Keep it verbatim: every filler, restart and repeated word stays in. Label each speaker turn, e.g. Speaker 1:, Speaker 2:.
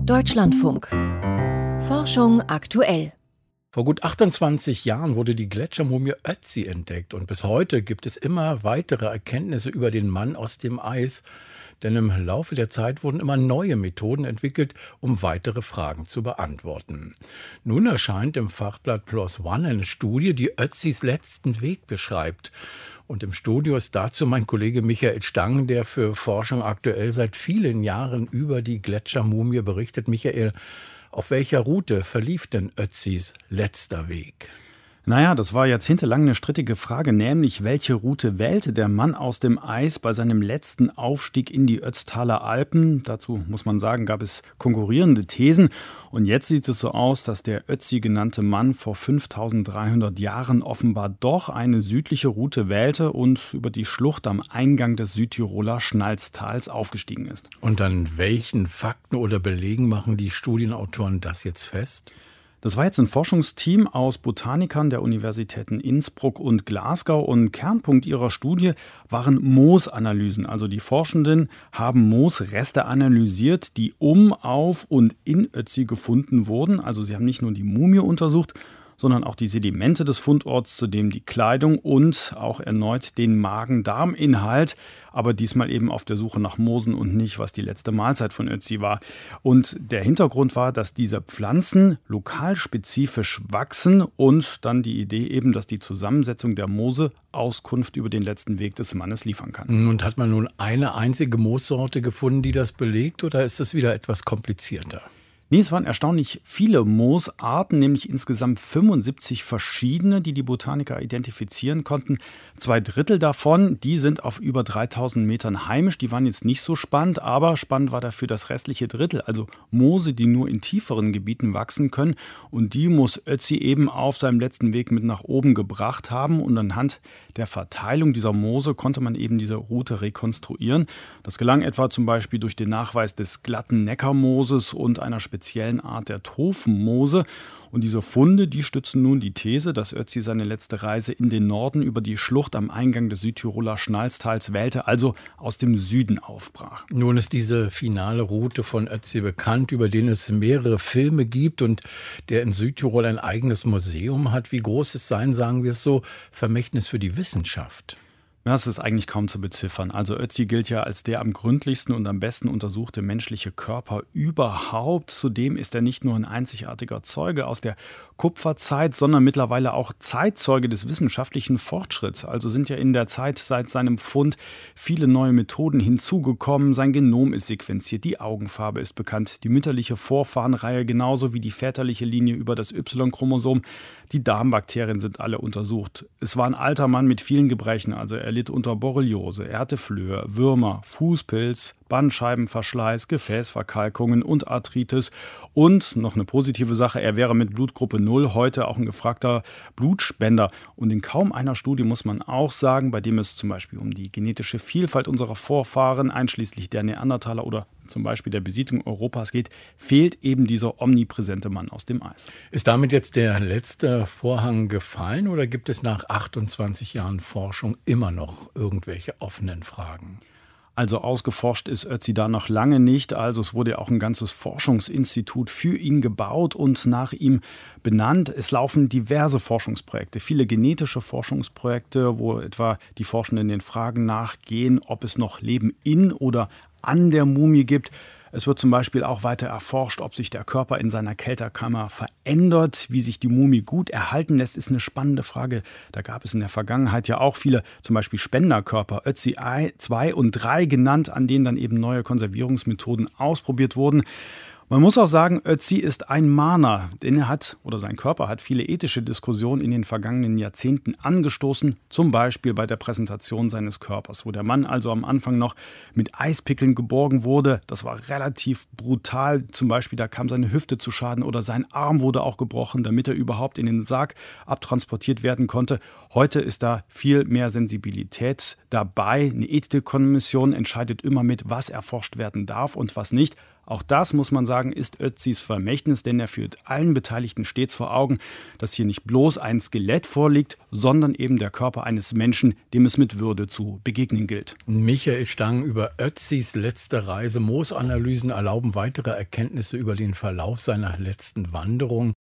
Speaker 1: Deutschlandfunk. Forschung aktuell.
Speaker 2: Vor gut achtundzwanzig Jahren wurde die Gletschermumie Ötzi entdeckt und bis heute gibt es immer weitere Erkenntnisse über den Mann aus dem Eis. Denn im Laufe der Zeit wurden immer neue Methoden entwickelt, um weitere Fragen zu beantworten. Nun erscheint im Fachblatt PLOS ONE eine Studie, die Ötzis letzten Weg beschreibt. Und im Studio ist dazu mein Kollege Michael Stang, der für Forschung aktuell seit vielen Jahren über die Gletschermumie berichtet. Michael, auf welcher Route verlief denn Ötzis letzter Weg?
Speaker 3: Naja, das war jahrzehntelang eine strittige Frage, nämlich welche Route wählte der Mann aus dem Eis bei seinem letzten Aufstieg in die Ötztaler Alpen. Dazu muss man sagen, gab es konkurrierende Thesen. Und jetzt sieht es so aus, dass der Ötzi genannte Mann vor fünftausenddreihundert Jahren offenbar doch eine südliche Route wählte und über die Schlucht am Eingang des Südtiroler Schnalztals aufgestiegen ist.
Speaker 2: Und an welchen Fakten oder Belegen machen die Studienautoren das jetzt fest?
Speaker 3: Das war jetzt ein Forschungsteam aus Botanikern der Universitäten Innsbruck und Glasgow und Kernpunkt ihrer Studie waren Moosanalysen. Also die Forschenden haben Moosreste analysiert, die um, auf und in Ötzi gefunden wurden. Also sie haben nicht nur die Mumie untersucht, sondern auch die Sedimente des Fundorts, zudem die Kleidung und auch erneut den Magen-Darm-Inhalt, aber diesmal eben auf der Suche nach Moosen und nicht, was die letzte Mahlzeit von Ötzi war. Und der Hintergrund war, dass diese Pflanzen lokalspezifisch wachsen und dann die Idee eben, dass die Zusammensetzung der Moose Auskunft über den letzten Weg des Mannes liefern kann.
Speaker 2: Und hat man nun eine einzige Moossorte gefunden, die das belegt, oder ist es wieder etwas komplizierter?
Speaker 3: Nee, es waren erstaunlich viele Moosarten, nämlich insgesamt fünfundsiebzig verschiedene, die die Botaniker identifizieren konnten. Zwei Drittel davon, die sind auf über dreitausend Metern heimisch. Die waren jetzt nicht so spannend, aber spannend war dafür das restliche Drittel, also Moose, die nur in tieferen Gebieten wachsen können. Und die muss Ötzi eben auf seinem letzten Weg mit nach oben gebracht haben. Und anhand der Verteilung dieser Moose konnte man eben diese Route rekonstruieren. Das gelang etwa zum Beispiel durch den Nachweis des glatten Neckarmooses und einer speziellen Art der Tropfenmoose. Und diese Funde, die stützen nun die These, dass Ötzi seine letzte Reise in den Norden über die Schlucht am Eingang des Südtiroler Schnalztals wählte, also aus dem Süden aufbrach.
Speaker 2: Nun ist diese finale Route von Ötzi bekannt, über den es mehrere Filme gibt und der in Südtirol ein eigenes Museum hat. Wie groß ist sein, sagen wir es so, Vermächtnis für die Wissenschaft?
Speaker 3: Das ist eigentlich kaum zu beziffern. Also Ötzi gilt ja als der am gründlichsten und am besten untersuchte menschliche Körper überhaupt. Zudem ist er nicht nur ein einzigartiger Zeuge aus der Kupferzeit, sondern mittlerweile auch Zeitzeuge des wissenschaftlichen Fortschritts. Also sind ja in der Zeit seit seinem Fund viele neue Methoden hinzugekommen. Sein Genom ist sequenziert, die Augenfarbe ist bekannt, die mütterliche Vorfahrenreihe genauso wie die väterliche Linie über das Y-Chromosom. Die Darmbakterien sind alle untersucht. Es war ein alter Mann mit vielen Gebrechen, also er litt unter Borreliose, er hatte Flöhe, Würmer, Fußpilz, Bandscheibenverschleiß, Gefäßverkalkungen und Arthritis. Und noch eine positive Sache, er wäre mit Blutgruppe null heute auch ein gefragter Blutspender. Und in kaum einer Studie muss man auch sagen, bei dem es zum Beispiel um die genetische Vielfalt unserer Vorfahren, einschließlich der Neandertaler oder zum Beispiel der Besiedlung Europas geht, fehlt eben dieser omnipräsente Mann aus dem Eis.
Speaker 2: Ist damit jetzt der letzte Vorhang gefallen oder gibt es nach achtundzwanzig Jahren Forschung immer noch irgendwelche offenen Fragen?
Speaker 3: Also ausgeforscht ist Ötzi da noch lange nicht. Also es wurde ja auch ein ganzes Forschungsinstitut für ihn gebaut und nach ihm benannt. Es laufen diverse Forschungsprojekte, viele genetische Forschungsprojekte, wo etwa die Forschenden den Fragen nachgehen, ob es noch Leben in oder an der Mumie gibt. Es wird zum Beispiel auch weiter erforscht, ob sich der Körper in seiner Kältekammer verändert, wie sich die Mumie gut erhalten lässt, ist eine spannende Frage. Da gab es in der Vergangenheit ja auch viele, zum Beispiel Spenderkörper, Ötzi zwei und drei genannt, an denen dann eben neue Konservierungsmethoden ausprobiert wurden. Man muss auch sagen, Ötzi ist ein Mahner, denn er hat, oder sein Körper hat viele ethische Diskussionen in den vergangenen Jahrzehnten angestoßen, zum Beispiel bei der Präsentation seines Körpers, wo der Mann also am Anfang noch mit Eispickeln geborgen wurde. Das war relativ brutal, zum Beispiel da kam seine Hüfte zu Schaden oder sein Arm wurde auch gebrochen, damit er überhaupt in den Sarg abtransportiert werden konnte. Heute ist da viel mehr Sensibilität dabei. Eine Ethikkommission entscheidet immer mit, was erforscht werden darf und was nicht. Auch das, muss man sagen, ist Ötzis Vermächtnis, denn er führt allen Beteiligten stets vor Augen, dass hier nicht bloß ein Skelett vorliegt, sondern eben der Körper eines Menschen, dem es mit Würde zu begegnen gilt.
Speaker 2: Michael Stang über Ötzis letzte Reise. Moosanalysen erlauben weitere Erkenntnisse über den Verlauf seiner letzten Wanderung.